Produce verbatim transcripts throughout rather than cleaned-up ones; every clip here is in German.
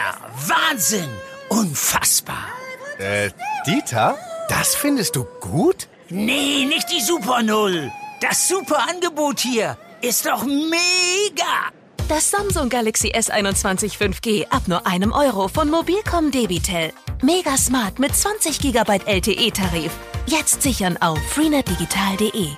Dieter, Wahnsinn! Unfassbar! Äh, Dieter? Das findest du gut? Nee, nicht die Super Null. Das super Angebot hier ist doch mega! Das Samsung Galaxy S einundzwanzig fünf G ab nur einem Euro von Mobilcom Debitel. Mega smart mit zwanzig Gigabyte L T E-Tarif. Jetzt sichern auf freenet digital punkt de.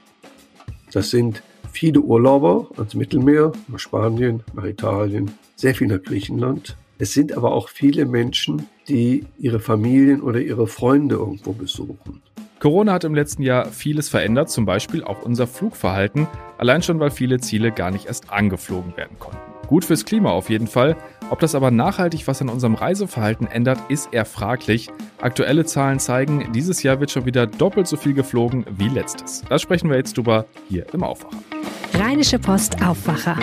Das sind viele Urlauber ans Mittelmeer, nach Spanien, nach Italien, sehr viel nach Griechenland. Es sind aber auch viele Menschen, die ihre Familien oder ihre Freunde irgendwo besuchen. Corona hat im letzten Jahr vieles verändert, zum Beispiel auch unser Flugverhalten, allein schon, weil viele Ziele gar nicht erst angeflogen werden konnten. Gut fürs Klima auf jeden Fall. Ob das aber nachhaltig was an unserem Reiseverhalten ändert, ist eher fraglich. Aktuelle Zahlen zeigen, dieses Jahr wird schon wieder doppelt so viel geflogen wie letztes. Da sprechen wir jetzt drüber hier im Aufwacher. Rheinische Post Aufwacher.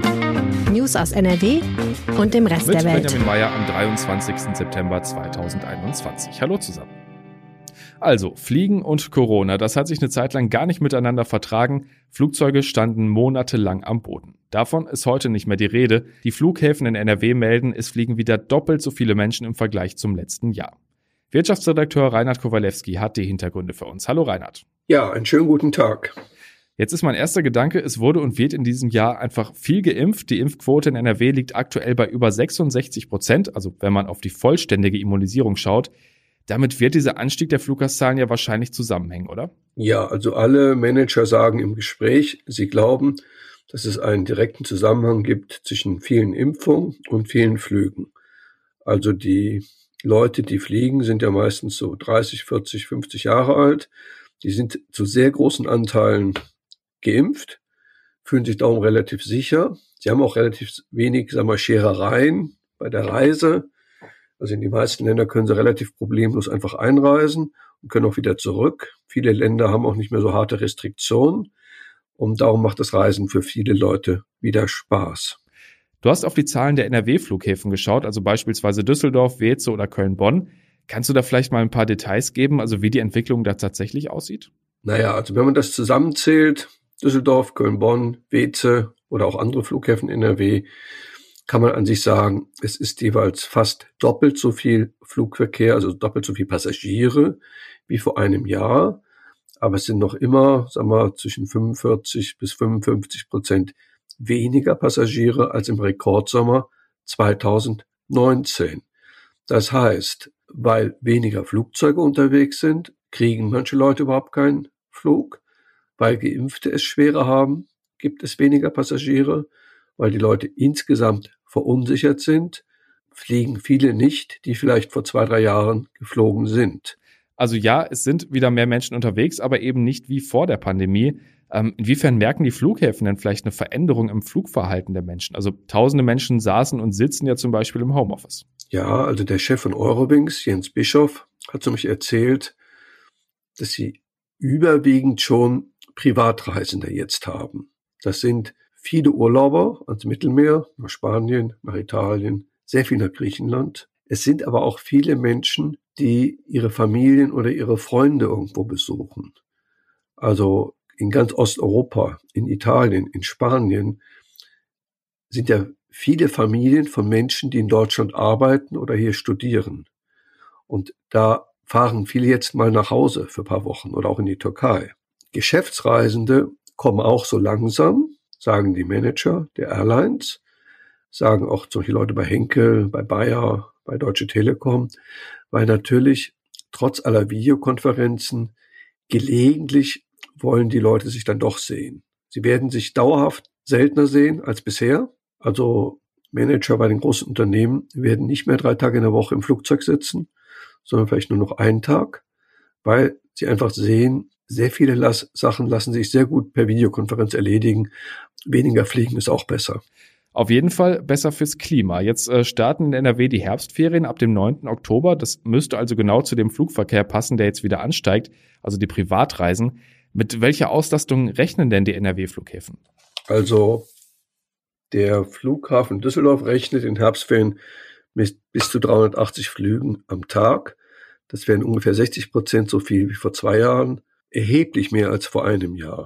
News aus N R W und dem Rest Mit der Welt. Benjamin Meyer am dreiundzwanzigsten September zweitausendeinundzwanzig. Hallo zusammen. Also, Fliegen und Corona, das hat sich eine Zeit lang gar nicht miteinander vertragen. Flugzeuge standen monatelang am Boden. Davon ist heute nicht mehr die Rede. Die Flughäfen in N R W melden, es fliegen wieder doppelt so viele Menschen im Vergleich zum letzten Jahr. Wirtschaftsredakteur Reinhard Kowalewski hat die Hintergründe für uns. Hallo Reinhard. Ja, einen schönen guten Tag. Jetzt ist mein erster Gedanke, es wurde und wird in diesem Jahr einfach viel geimpft. Die Impfquote in N R W liegt aktuell bei über sechsundsechzig Prozent, also wenn man auf die vollständige Immunisierung schaut. Damit wird dieser Anstieg der Fluggastzahlen ja wahrscheinlich zusammenhängen, oder? Ja, also alle Manager sagen im Gespräch, sie glauben, dass es einen direkten Zusammenhang gibt zwischen vielen Impfungen und vielen Flügen. Also die Leute, die fliegen, sind ja meistens so dreißig, vierzig, fünfzig Jahre alt. Die sind zu sehr großen Anteilen geimpft, fühlen sich darum relativ sicher. Sie haben auch relativ wenig, sagen wir, Scherereien bei der Reise. Also in die meisten Länder können sie relativ problemlos einfach einreisen und können auch wieder zurück. Viele Länder haben auch nicht mehr so harte Restriktionen und darum macht das Reisen für viele Leute wieder Spaß. Du hast auf die Zahlen der N R W-Flughäfen geschaut, also beispielsweise Düsseldorf, Weeze oder Köln-Bonn. Kannst du da vielleicht mal ein paar Details geben, also wie die Entwicklung da tatsächlich aussieht? Naja, also wenn man das zusammenzählt, Düsseldorf, Köln-Bonn, Weeze oder auch andere Flughäfen in N R W, kann man an sich sagen, es ist jeweils fast doppelt so viel Flugverkehr, also doppelt so viel Passagiere wie vor einem Jahr. Aber es sind noch immer, sagen wir, zwischen fünfundvierzig bis fünfundfünfzig Prozent weniger Passagiere als im Rekordsommer zweitausendneunzehn. Das heißt, weil weniger Flugzeuge unterwegs sind, kriegen manche Leute überhaupt keinen Flug. Weil Geimpfte es schwerer haben, gibt es weniger Passagiere. Weil die Leute insgesamt verunsichert sind, fliegen viele nicht, die vielleicht vor zwei, drei Jahren geflogen sind. Also ja, es sind wieder mehr Menschen unterwegs, aber eben nicht wie vor der Pandemie. Ähm, inwiefern merken die Flughäfen denn vielleicht eine Veränderung im Flugverhalten der Menschen? Also tausende Menschen saßen und sitzen ja zum Beispiel im Homeoffice. Ja, also der Chef von Eurowings, Jens Bischoff, hat zu mich erzählt, dass sie überwiegend schon Privatreisende jetzt haben. Das sind viele Urlauber ans Mittelmeer, nach Spanien, nach Italien, sehr viel nach Griechenland. Es sind aber auch viele Menschen, die ihre Familien oder ihre Freunde irgendwo besuchen. Also in ganz Osteuropa, in Italien, in Spanien sind ja viele Familien von Menschen, die in Deutschland arbeiten oder hier studieren. Und da fahren viele jetzt mal nach Hause für ein paar Wochen oder auch in die Türkei. Geschäftsreisende kommen auch so langsam, sagen die Manager der Airlines, sagen auch solche Leute bei Henkel, bei Bayer, bei Deutsche Telekom, weil natürlich trotz aller Videokonferenzen gelegentlich wollen die Leute sich dann doch sehen. Sie werden sich dauerhaft seltener sehen als bisher. Also Manager bei den großen Unternehmen werden nicht mehr drei Tage in der Woche im Flugzeug sitzen, sondern vielleicht nur noch einen Tag, weil sie einfach sehen, sehr viele Las- Sachen lassen sich sehr gut per Videokonferenz erledigen. Weniger fliegen ist auch besser. Auf jeden Fall besser fürs Klima. Jetzt äh, starten in N R W die Herbstferien ab dem neunten Oktober. Das müsste also genau zu dem Flugverkehr passen, der jetzt wieder ansteigt, also die Privatreisen. Mit welcher Auslastung rechnen denn die N R W-Flughäfen? Also der Flughafen Düsseldorf rechnet in Herbstferien mit bis zu dreihundertachtzig Flügen am Tag. Das wären ungefähr sechzig Prozent so viel wie vor zwei Jahren. Erheblich mehr als vor einem Jahr.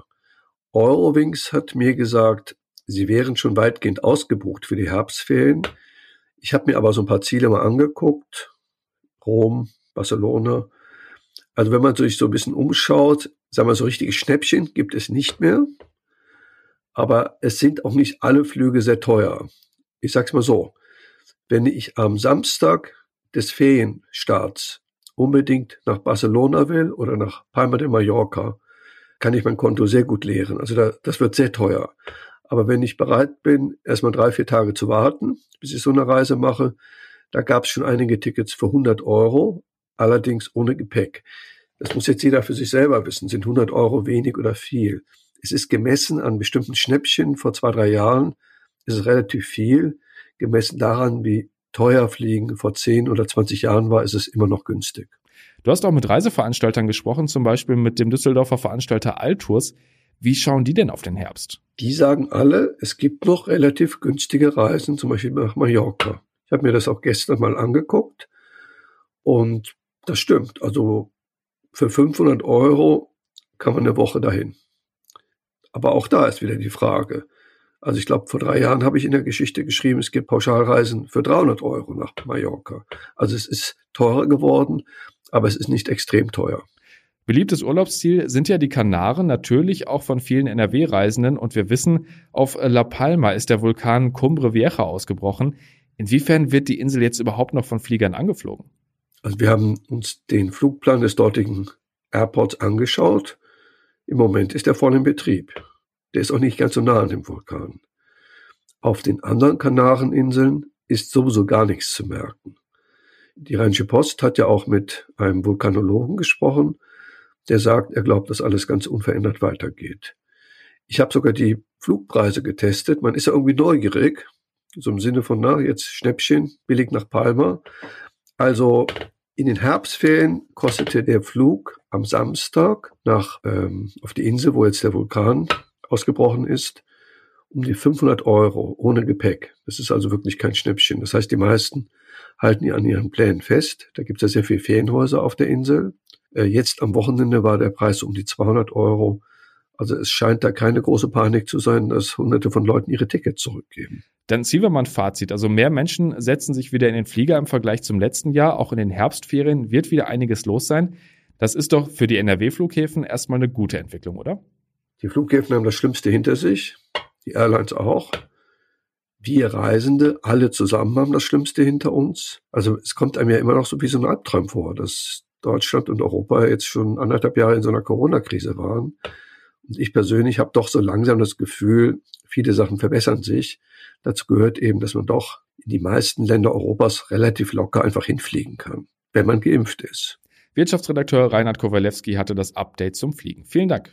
Eurowings hat mir gesagt, sie wären schon weitgehend ausgebucht für die Herbstferien. Ich habe mir aber so ein paar Ziele mal angeguckt. Rom, Barcelona. Also wenn man sich so ein bisschen umschaut, sagen wir so richtige Schnäppchen gibt es nicht mehr. Aber es sind auch nicht alle Flüge sehr teuer. Ich sag's mal so. Wenn ich am Samstag des Ferienstarts unbedingt nach Barcelona will oder nach Palma de Mallorca, kann ich mein Konto sehr gut leeren. Also da, das wird sehr teuer. Aber wenn ich bereit bin, erstmal drei, vier Tage zu warten, bis ich so eine Reise mache, da gab es schon einige Tickets für hundert Euro, allerdings ohne Gepäck. Das muss jetzt jeder für sich selber wissen. Sind hundert Euro wenig oder viel? Es ist gemessen an bestimmten Schnäppchen. Vor zwei, drei Jahren ist es relativ viel. Gemessen daran, wie teuer Fliegen vor zehn oder zwanzig Jahren war, ist es immer noch günstig. Du hast auch mit Reiseveranstaltern gesprochen, zum Beispiel mit dem Düsseldorfer Veranstalter Altours. Wie schauen die denn auf den Herbst? Die sagen alle, es gibt noch relativ günstige Reisen, zum Beispiel nach Mallorca. Ich habe mir das auch gestern mal angeguckt und das stimmt. Also für fünfhundert Euro kann man eine Woche dahin. Aber auch da ist wieder die Frage. Also ich glaube, vor drei Jahren habe ich in der Geschichte geschrieben, es gibt Pauschalreisen für dreihundert Euro nach Mallorca. Also es ist teurer geworden, aber es ist nicht extrem teuer. Beliebtes Urlaubsziel sind ja die Kanaren, natürlich auch von vielen N R W-Reisenden. Und wir wissen, auf La Palma ist der Vulkan Cumbre Vieja ausgebrochen. Inwiefern wird die Insel jetzt überhaupt noch von Fliegern angeflogen? Also wir haben uns den Flugplan des dortigen Airports angeschaut. Im Moment ist er voll in Betrieb. Der ist auch nicht ganz so nah an dem Vulkan. Auf den anderen Kanareninseln ist sowieso gar nichts zu merken. Die Rheinische Post hat ja auch mit einem Vulkanologen gesprochen, der sagt, er glaubt, dass alles ganz unverändert weitergeht. Ich habe sogar die Flugpreise getestet. Man ist ja irgendwie neugierig, so im Sinne von, na, jetzt Schnäppchen, billig nach Palma. Also in den Herbstferien kostete der Flug am Samstag nach ähm, auf die Insel, wo jetzt der Vulkan ausgebrochen ist, um die fünfhundert Euro ohne Gepäck. Das ist also wirklich kein Schnäppchen. Das heißt, die meisten halten ja an ihren Plänen fest. Da gibt es ja sehr viele Ferienhäuser auf der Insel. Äh, jetzt am Wochenende war der Preis um die zweihundert Euro. Also es scheint da keine große Panik zu sein, dass Hunderte von Leuten ihre Tickets zurückgeben. Dann ziehen wir mal ein Fazit. Also mehr Menschen setzen sich wieder in den Flieger im Vergleich zum letzten Jahr. Auch in den Herbstferien wird wieder einiges los sein. Das ist doch für die N R W-Flughäfen erstmal eine gute Entwicklung, oder? Die Flughäfen haben das Schlimmste hinter sich, die Airlines auch. Wir Reisende, alle zusammen haben das Schlimmste hinter uns. Also es kommt einem ja immer noch so wie so ein Albtraum vor, dass Deutschland und Europa jetzt schon anderthalb Jahre in so einer Corona-Krise waren. Und ich persönlich habe doch so langsam das Gefühl, viele Sachen verbessern sich. Dazu gehört eben, dass man doch in die meisten Länder Europas relativ locker einfach hinfliegen kann, wenn man geimpft ist. Wirtschaftsredakteur Reinhard Kowalewski hatte das Update zum Fliegen. Vielen Dank.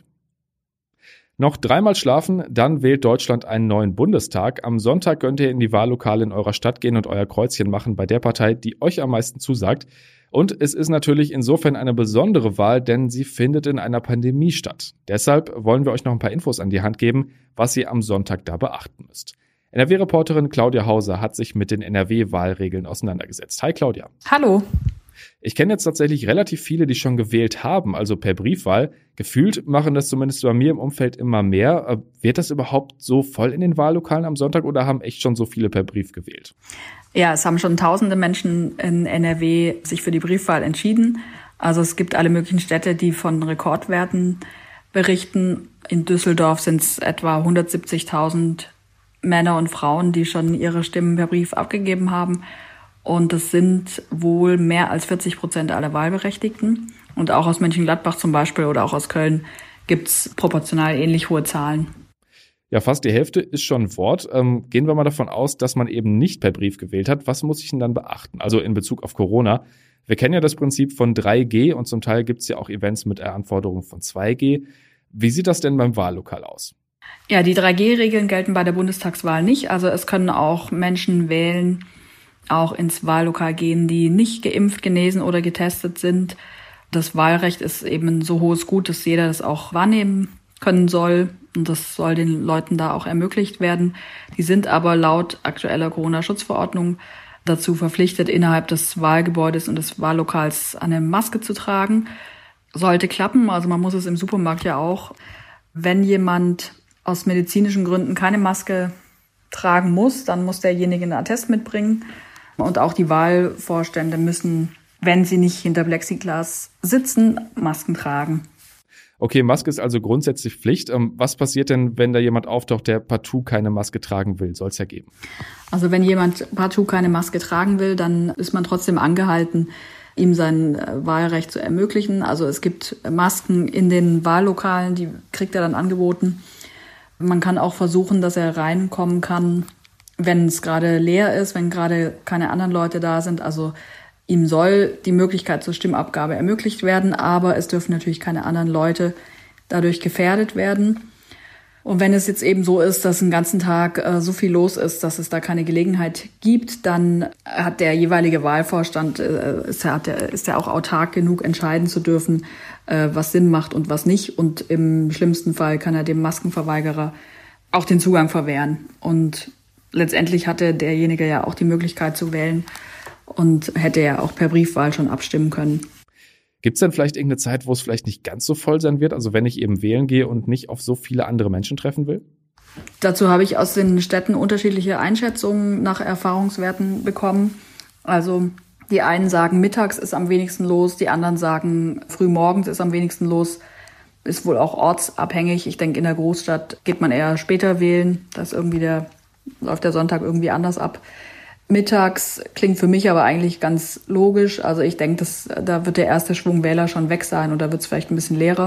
Noch dreimal schlafen, dann wählt Deutschland einen neuen Bundestag. Am Sonntag könnt ihr in die Wahllokale in eurer Stadt gehen und euer Kreuzchen machen bei der Partei, die euch am meisten zusagt. Und es ist natürlich insofern eine besondere Wahl, denn sie findet in einer Pandemie statt. Deshalb wollen wir euch noch ein paar Infos an die Hand geben, was ihr am Sonntag da beachten müsst. N R W-Reporterin Claudia Hauser hat sich mit den N R W-Wahlregeln auseinandergesetzt. Hi Claudia. Hallo. Ich kenne jetzt tatsächlich relativ viele, die schon gewählt haben, also per Briefwahl. Gefühlt machen das zumindest bei mir im Umfeld immer mehr. Wird das überhaupt so voll in den Wahllokalen am Sonntag oder haben echt schon so viele per Brief gewählt? Ja, es haben schon tausende Menschen in N R W sich für die Briefwahl entschieden. Also es gibt alle möglichen Städte, die von Rekordwerten berichten. In Düsseldorf sind es etwa hundertsiebzigtausend Männer und Frauen, die schon ihre Stimmen per Brief abgegeben haben. Und das sind wohl mehr als vierzig Prozent aller Wahlberechtigten. Und auch aus Mönchengladbach zum Beispiel oder auch aus Köln gibt es proportional ähnlich hohe Zahlen. Ja, fast die Hälfte ist schon ein Wort. Ähm, gehen wir mal davon aus, dass man eben nicht per Brief gewählt hat. Was muss ich denn dann beachten? Also in Bezug auf Corona. Wir kennen ja das Prinzip von drei G und zum Teil gibt es ja auch Events mit der Anforderung von zwei G. Wie sieht das denn beim Wahllokal aus? Ja, die drei G Regeln gelten bei der Bundestagswahl nicht. Also es können auch Menschen wählen, auch ins Wahllokal gehen, die nicht geimpft, genesen oder getestet sind. Das Wahlrecht ist eben ein so hohes Gut, dass jeder das auch wahrnehmen können soll. Und das soll den Leuten da auch ermöglicht werden. Die sind aber laut aktueller Corona-Schutzverordnung dazu verpflichtet, innerhalb des Wahlgebäudes und des Wahllokals eine Maske zu tragen. Sollte klappen, also man muss es im Supermarkt ja auch. Wenn jemand aus medizinischen Gründen keine Maske tragen muss, dann muss derjenige einen Attest mitbringen. Und auch die Wahlvorstände müssen, wenn sie nicht hinter Plexiglas sitzen, Masken tragen. Okay, Maske ist also grundsätzlich Pflicht. Was passiert denn, wenn da jemand auftaucht, der partout keine Maske tragen will? Soll es ja geben. Also wenn jemand partout keine Maske tragen will, dann ist man trotzdem angehalten, ihm sein Wahlrecht zu ermöglichen. Also es gibt Masken in den Wahllokalen, die kriegt er dann angeboten. Man kann auch versuchen, dass er reinkommen kann, wenn es gerade leer ist, wenn gerade keine anderen Leute da sind. Also ihm soll die Möglichkeit zur Stimmabgabe ermöglicht werden, aber es dürfen natürlich keine anderen Leute dadurch gefährdet werden. Und wenn es jetzt eben so ist, dass den ganzen Tag äh, so viel los ist, dass es da keine Gelegenheit gibt, dann hat der jeweilige Wahlvorstand, äh, ist, er, hat der, ist er auch autark genug, entscheiden zu dürfen, äh, was Sinn macht und was nicht. Und im schlimmsten Fall kann er dem Maskenverweigerer auch den Zugang verwehren. Und letztendlich hatte derjenige ja auch die Möglichkeit zu wählen und hätte ja auch per Briefwahl schon abstimmen können. Gibt es denn vielleicht irgendeine Zeit, wo es vielleicht nicht ganz so voll sein wird? Also wenn ich eben wählen gehe und nicht auf so viele andere Menschen treffen will? Dazu habe ich aus den Städten unterschiedliche Einschätzungen nach Erfahrungswerten bekommen. Also die einen sagen, mittags ist am wenigsten los, die anderen sagen, frühmorgens ist am wenigsten los. Ist wohl auch ortsabhängig. Ich denke, in der Großstadt geht man eher später wählen. Da ist irgendwie der, läuft der Sonntag irgendwie anders ab. Mittags klingt für mich aber eigentlich ganz logisch. Also ich denke, dass, da wird der erste Schwung Wähler schon weg sein und da wird es vielleicht ein bisschen leerer.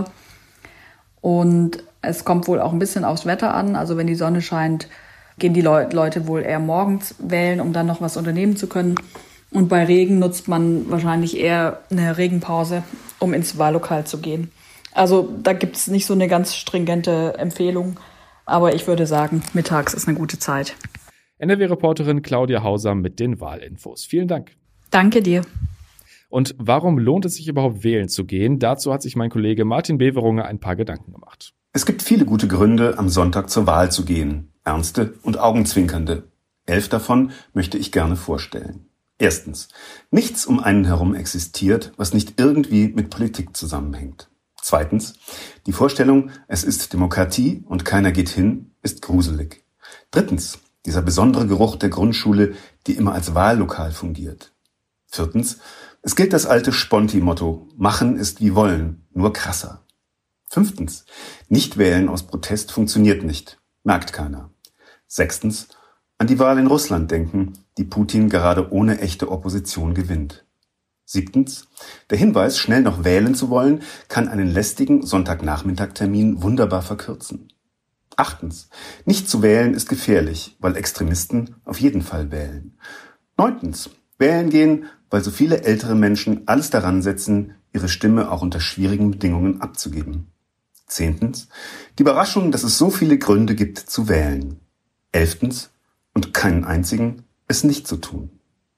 Und es kommt wohl auch ein bisschen aufs Wetter an. Also wenn die Sonne scheint, gehen die Le- Leute wohl eher morgens wählen, um dann noch was unternehmen zu können. Und bei Regen nutzt man wahrscheinlich eher eine Regenpause, um ins Wahllokal zu gehen. Also da gibt es nicht so eine ganz stringente Empfehlung. Aber ich würde sagen, mittags ist eine gute Zeit. N R W-Reporterin Claudia Hauser mit den Wahlinfos. Vielen Dank. Danke dir. Und warum lohnt es sich überhaupt wählen zu gehen? Dazu hat sich mein Kollege Martin Beverunger ein paar Gedanken gemacht. Es gibt viele gute Gründe, am Sonntag zur Wahl zu gehen. Ernste und augenzwinkernde. Elf davon möchte ich gerne vorstellen. Erstens. Nichts um einen herum existiert, was nicht irgendwie mit Politik zusammenhängt. Zweitens. Die Vorstellung, es ist Demokratie und keiner geht hin, ist gruselig. Drittens. Dieser besondere Geruch der Grundschule, die immer als Wahllokal fungiert. Viertens. Es gilt das alte Sponti-Motto, machen ist wie wollen, nur krasser. Fünftens. Nicht wählen aus Protest funktioniert nicht, merkt keiner. Sechstens. An die Wahl in Russland denken, die Putin gerade ohne echte Opposition gewinnt. Siebtens. Der Hinweis, schnell noch wählen zu wollen, kann einen lästigen Sonntagnachmittagtermin wunderbar verkürzen. Achtens. Nicht zu wählen ist gefährlich, weil Extremisten auf jeden Fall wählen. Neuntens. Wählen gehen, weil so viele ältere Menschen alles daran setzen, ihre Stimme auch unter schwierigen Bedingungen abzugeben. Zehntens. Die Überraschung, dass es so viele Gründe gibt zu wählen. Elftens. Und keinen einzigen, es nicht zu tun.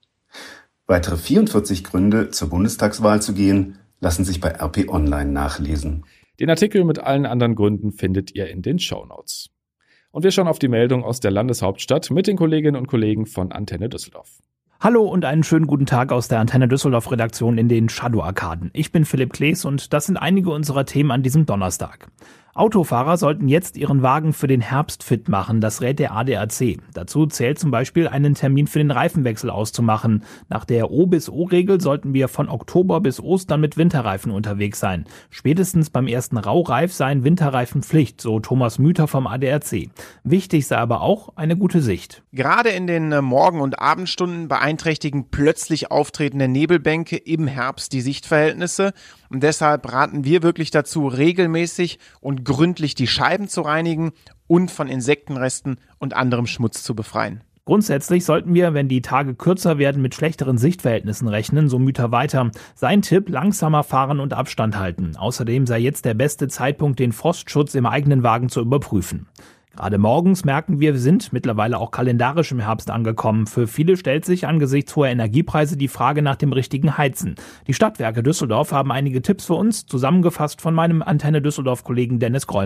Weitere vierundvierzig Gründe, zur Bundestagswahl zu gehen, lassen sich bei R P Online nachlesen. Den Artikel mit allen anderen Gründen findet ihr in den Shownotes. Und wir schauen auf die Meldung aus der Landeshauptstadt mit den Kolleginnen und Kollegen von Antenne Düsseldorf. Hallo und einen schönen guten Tag aus der Antenne Düsseldorf Redaktion in den Shadow-Arkaden. Ich bin Philipp Klees und das sind einige unserer Themen an diesem Donnerstag. Autofahrer sollten jetzt ihren Wagen für den Herbst fit machen, das rät der A D A C. Dazu zählt zum Beispiel, einen Termin für den Reifenwechsel auszumachen. Nach der O bis O-Regel sollten wir von Oktober bis Ostern mit Winterreifen unterwegs sein. Spätestens beim ersten Raureif seien Winterreifen Pflicht, so Thomas Müther vom A D A C. Wichtig sei aber auch eine gute Sicht. Gerade in den Morgen- und Abendstunden beeinträchtigen plötzlich auftretende Nebelbänke im Herbst die Sichtverhältnisse. Und deshalb raten wir wirklich dazu, regelmäßig und gründlich die Scheiben zu reinigen und von Insektenresten und anderem Schmutz zu befreien. Grundsätzlich sollten wir, wenn die Tage kürzer werden, mit schlechteren Sichtverhältnissen rechnen, so Müther weiter. Sein Tipp, langsamer fahren und Abstand halten. Außerdem sei jetzt der beste Zeitpunkt, den Frostschutz im eigenen Wagen zu überprüfen. Gerade morgens merken wir, wir sind mittlerweile auch kalendarisch im Herbst angekommen. Für viele stellt sich angesichts hoher Energiepreise die Frage nach dem richtigen Heizen. Die Stadtwerke Düsseldorf haben einige Tipps für uns, zusammengefasst von meinem Antenne Düsseldorf-Kollegen Dennis Grollmann.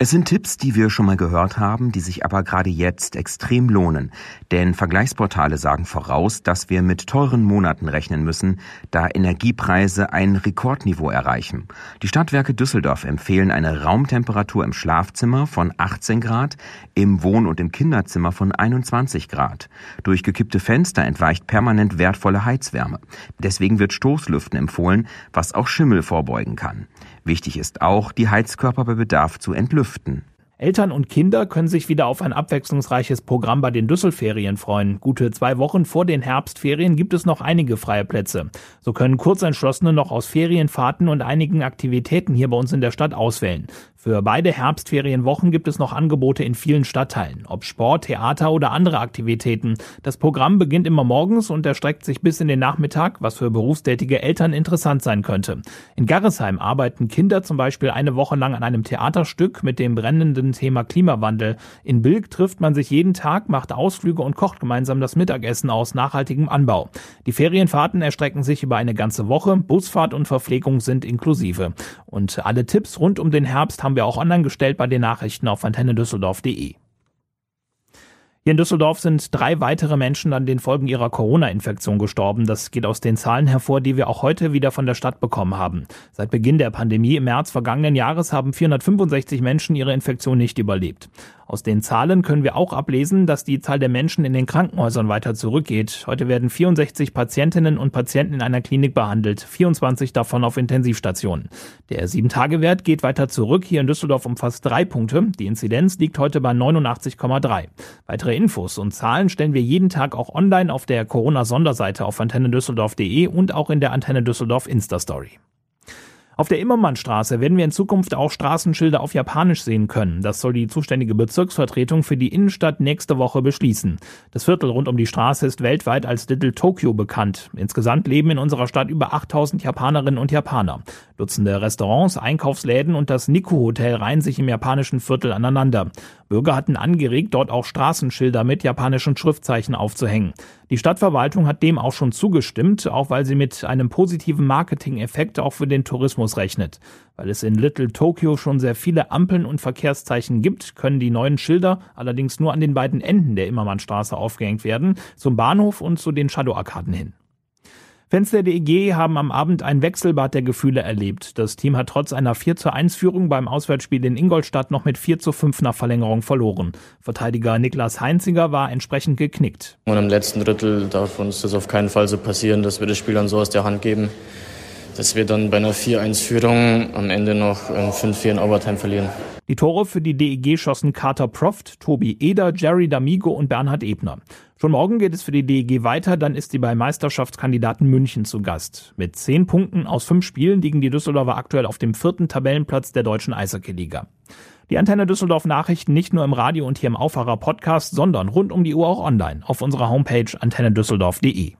Es sind Tipps, die wir schon mal gehört haben, die sich aber gerade jetzt extrem lohnen. Denn Vergleichsportale sagen voraus, dass wir mit teuren Monaten rechnen müssen, da Energiepreise ein Rekordniveau erreichen. Die Stadtwerke Düsseldorf empfehlen eine Raumtemperatur im Schlafzimmer von achtzehn Grad, im Wohn- und im Kinderzimmer von einundzwanzig Grad. Durch gekippte Fenster entweicht permanent wertvolle Heizwärme. Deswegen wird Stoßlüften empfohlen, was auch Schimmel vorbeugen kann. Wichtig ist auch, die Heizkörper bei Bedarf zu entlüften. Eltern und Kinder können sich wieder auf ein abwechslungsreiches Programm bei den Düsselferien freuen. Gute zwei Wochen vor den Herbstferien gibt es noch einige freie Plätze. So können Kurzentschlossene noch aus Ferienfahrten und einigen Aktivitäten hier bei uns in der Stadt auswählen. Für beide Herbstferienwochen gibt es noch Angebote in vielen Stadtteilen, ob Sport, Theater oder andere Aktivitäten. Das Programm beginnt immer morgens und erstreckt sich bis in den Nachmittag, was für berufstätige Eltern interessant sein könnte. In Garresheim arbeiten Kinder zum Beispiel eine Woche lang an einem Theaterstück mit dem brennenden Thema Klimawandel. In Bilk trifft man sich jeden Tag, macht Ausflüge und kocht gemeinsam das Mittagessen aus nachhaltigem Anbau. Die Ferienfahrten erstrecken sich über eine ganze Woche, Busfahrt und Verpflegung sind inklusive. Und alle Tipps rund um den Herbst haben wir auch online gestellt bei den Nachrichten auf antenne düsseldorf punkt de. Hier in Düsseldorf sind drei weitere Menschen an den Folgen ihrer Corona-Infektion gestorben. Das geht aus den Zahlen hervor, die wir auch heute wieder von der Stadt bekommen haben. Seit Beginn der Pandemie im März vergangenen Jahres haben vierhundertfünfundsechzig Menschen ihre Infektion nicht überlebt. Aus den Zahlen können wir auch ablesen, dass die Zahl der Menschen in den Krankenhäusern weiter zurückgeht. Heute werden vierundsechzig Patientinnen und Patienten in einer Klinik behandelt, vierundzwanzig davon auf Intensivstationen. Der sieben Tage Wert geht weiter zurück, hier in Düsseldorf um fast drei Punkte. Die Inzidenz liegt heute bei neunundachtzig Komma drei. Weitere Infos und Zahlen stellen wir jeden Tag auch online auf der Corona-Sonderseite auf antenne düsseldorf punkt de und auch in der Antenne Düsseldorf Insta-Story. Auf der Immermannstraße werden wir in Zukunft auch Straßenschilder auf Japanisch sehen können. Das soll die zuständige Bezirksvertretung für die Innenstadt nächste Woche beschließen. Das Viertel rund um die Straße ist weltweit als Little Tokyo bekannt. Insgesamt leben in unserer Stadt über achttausend Japanerinnen und Japaner. Dutzende Restaurants, Einkaufsläden und das Nikko-Hotel reihen sich im japanischen Viertel aneinander. Bürger hatten angeregt, dort auch Straßenschilder mit japanischen Schriftzeichen aufzuhängen. Die Stadtverwaltung hat dem auch schon zugestimmt, auch weil sie mit einem positiven Marketing-Effekt auch für den Tourismus rechnet. Weil es in Little Tokyo schon sehr viele Ampeln und Verkehrszeichen gibt, können die neuen Schilder allerdings nur an den beiden Enden der Immermannstraße aufgehängt werden, zum Bahnhof und zu den Shadow-Arkaden hin. Fans der D E G haben am Abend ein Wechselbad der Gefühle erlebt. Das Team hat trotz einer vier zu eins Führung beim Auswärtsspiel in Ingolstadt noch mit vier zu fünf nach Verlängerung verloren. Verteidiger Niklas Heinziger war entsprechend geknickt. Und im letzten Drittel darf uns das auf keinen Fall so passieren, dass wir das Spiel dann so aus der Hand geben, dass wir dann bei einer vier eins Führung am Ende noch fünf vier in Overtime verlieren. Die Tore für die D E G schossen Carter Proft, Tobi Eder, Jerry D'Amigo und Bernhard Ebner. Schon morgen geht es für die D E G weiter, dann ist sie bei Meisterschaftskandidaten München zu Gast. Mit zehn Punkten aus fünf Spielen liegen die Düsseldorfer aktuell auf dem vierten Tabellenplatz der deutschen Eishockey-Liga. Die Antenne Düsseldorf Nachrichten nicht nur im Radio und hier im Aufwacher Podcast, sondern rund um die Uhr auch online auf unserer Homepage antenne düsseldorf punkt de.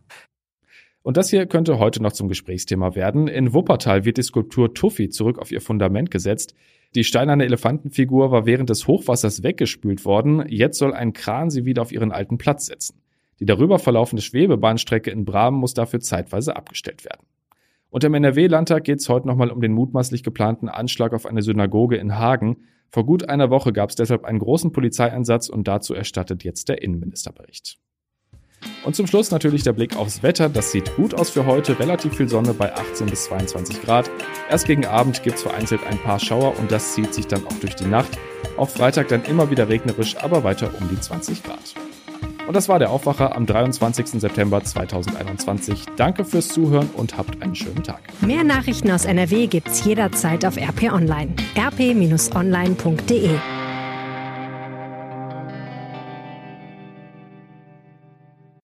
Und das hier könnte heute noch zum Gesprächsthema werden. In Wuppertal wird die Skulptur Tuffy zurück auf ihr Fundament gesetzt. Die steinerne Elefantenfigur war während des Hochwassers weggespült worden. Jetzt soll ein Kran sie wieder auf ihren alten Platz setzen. Die darüber verlaufende Schwebebahnstrecke in Bramen muss dafür zeitweise abgestellt werden. Und im N R W-Landtag geht es heute nochmal um den mutmaßlich geplanten Anschlag auf eine Synagoge in Hagen. Vor gut einer Woche gab es deshalb einen großen Polizeieinsatz und dazu erstattet jetzt der Innenministerbericht. Und zum Schluss natürlich der Blick aufs Wetter. Das sieht gut aus für heute. Relativ viel Sonne bei achtzehn bis zweiundzwanzig Grad. Erst gegen Abend gibt es vereinzelt ein paar Schauer und das zieht sich dann auch durch die Nacht. Auch Freitag dann immer wieder regnerisch, aber weiter um die zwanzig Grad. Und das war der Aufwacher am dreiundzwanzigsten September zweitausendeinundzwanzig. Danke fürs Zuhören und habt einen schönen Tag. Mehr Nachrichten aus N R W gibt's jederzeit auf R P Online. r p Bindestrich online punkt de